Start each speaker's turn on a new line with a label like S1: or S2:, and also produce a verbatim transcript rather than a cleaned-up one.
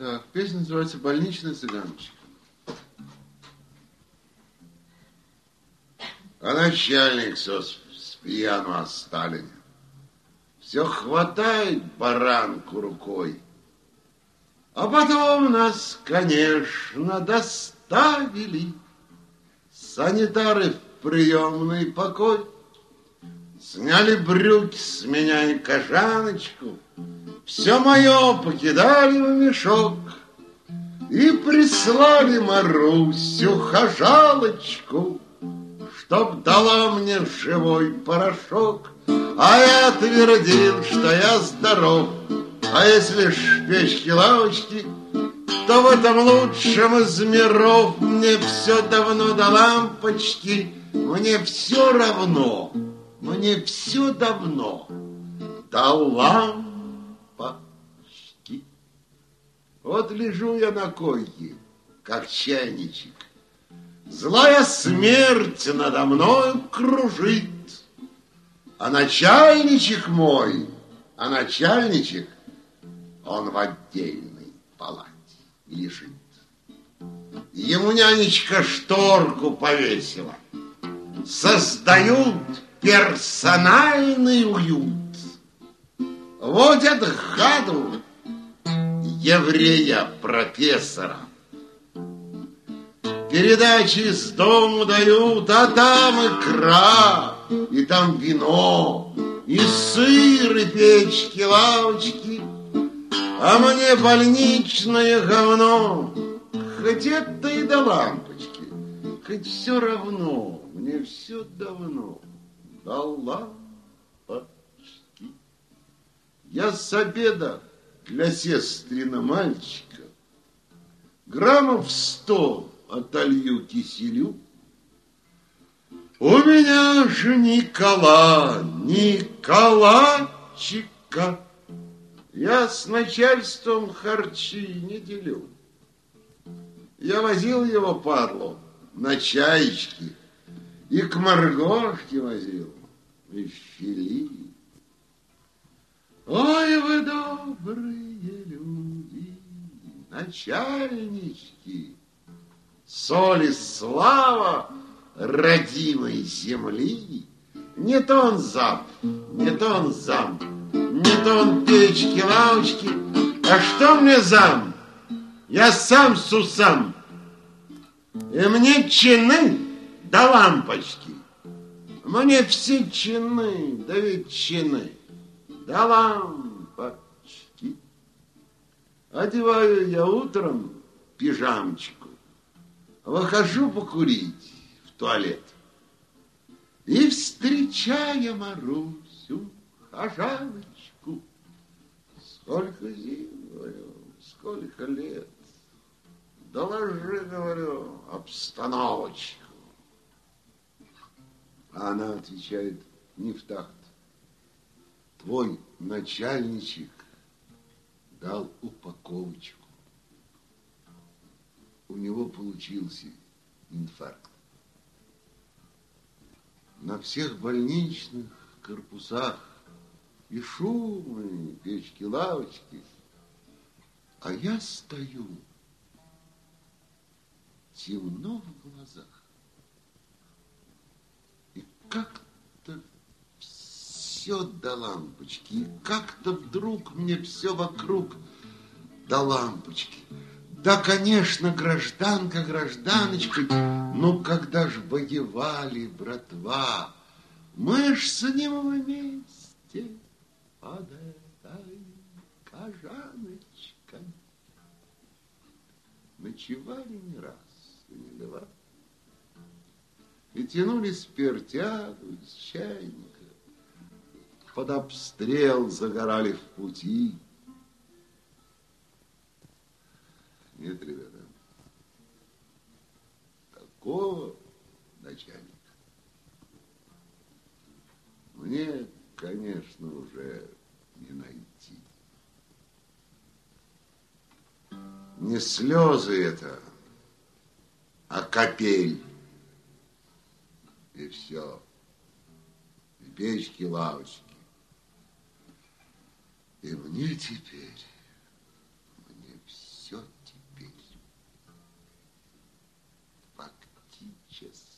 S1: Так, песня называется «Больничная цыганочка». А начальник все с, с пьяну о Сталине. Все хватает баранку рукой. А потом нас, конечно, доставили санитары в приемный покой. Сняли брюки с меня и кожаночку, все мое покидали в мешок и прислали Марусю хожалочку, чтоб дала мне живой порошок. А я твердил, что я здоров, а если ж печки-лавочки, то в этом лучшем из миров мне все давно до лампочки, мне все равно. Мне все давно до лампочки. Вот лежу я на койке, как чайничек. Злая смерть надо мною кружит. А начальничек мой, а начальничек, он в отдельной палате лежит. Ему нянечка шторку повесила. Создают персональный уют. Водят гаду еврея-профессора. Передачи из дому дают, а там икра, и там вино, и сыр, и печки, лавочки. А мне больничное говно, хоть это и до лампочки, хоть все равно, мне все давно до лампочки. Я с обеда для сестрина мальчика граммов сто отолью киселю. У меня же Никола, Николачика, я с начальством харчи не делю. Я возил его, падлу, на чаечки, и к Маргошке возил, и в фили. Ой, вы добрые люди, начальнички, соль и слава родимой земли. Не то он зам, не то он зам, не то он печки-лавочки. А что мне зам? Я сам сусам. И мне чины до лампочки. Мне все чины, да ведь чины до лампочки. Одеваю я утром пижамочку, выхожу покурить в туалет и, встречая Марусю, хожалочку, сколько зим, говорю, сколько лет, доложи, говорю, обстановочку. А она отвечает не в такт. Твой начальничек дал упаковочку. У него получился инфаркт. На всех больничных корпусах и шумы, и печки-лавочки. А я стою, темно в глазах. И как-то все до лампочки. И как-то вдруг мне все вокруг до лампочки. Да, конечно, гражданка, гражданочка, ну когда ж воевали, братва, мы ж с ним вместе под этой кожаночкой ночевали не раз и не два. И тянули спиртягу из чайника, под обстрел загорали в пути. Нет, ребята, такого начальника мне, конечно, уже не найти. Не слезы это, а капель. И все. И печки, лавочки. И мне теперь, мне все все теперь фактически.